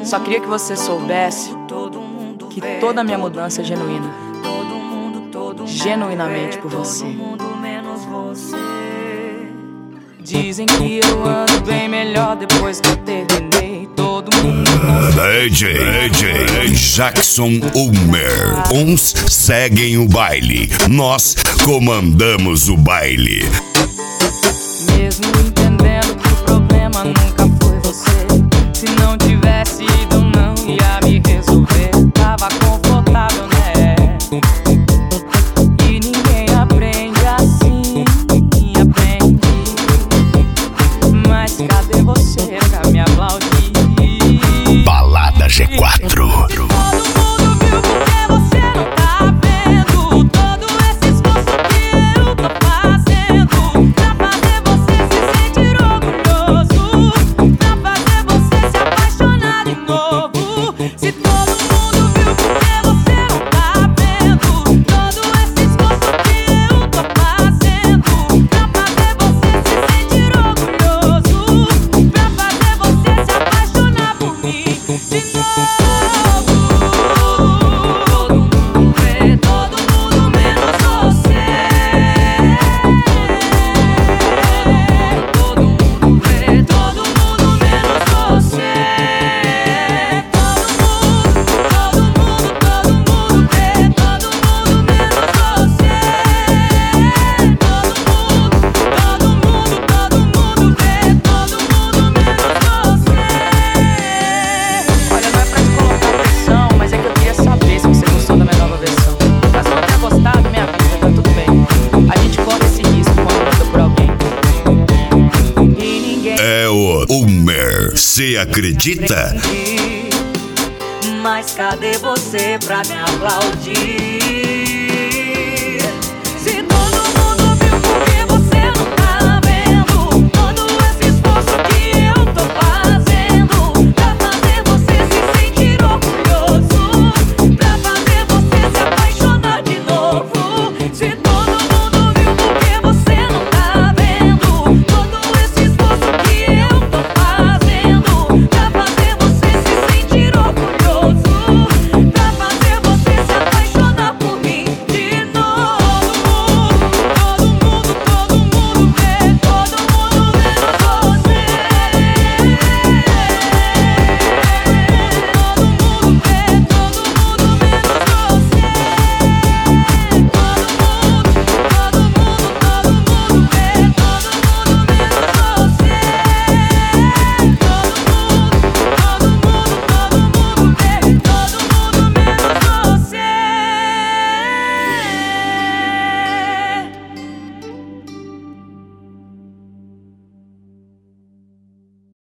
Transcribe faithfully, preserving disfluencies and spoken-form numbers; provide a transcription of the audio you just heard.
Só queria que você soubesse que toda a minha mudança é genuína, genuinamente por você. Dizem que eu ando bem melhor depois que eu terminei. Todo mundo D J, D J Jackson Ulmer. Uns seguem o baile, nós comandamos o baile. Mesmo entendendo que o problema nunca foi você, se não tivesse ido eu não ia me resolver. Tava confortável, né? E ninguém aprende assim, aprende. Mas cadê você pra me aplaudir? Balada G quatro. Você acredita? Mas cadê você pra me aplaudir?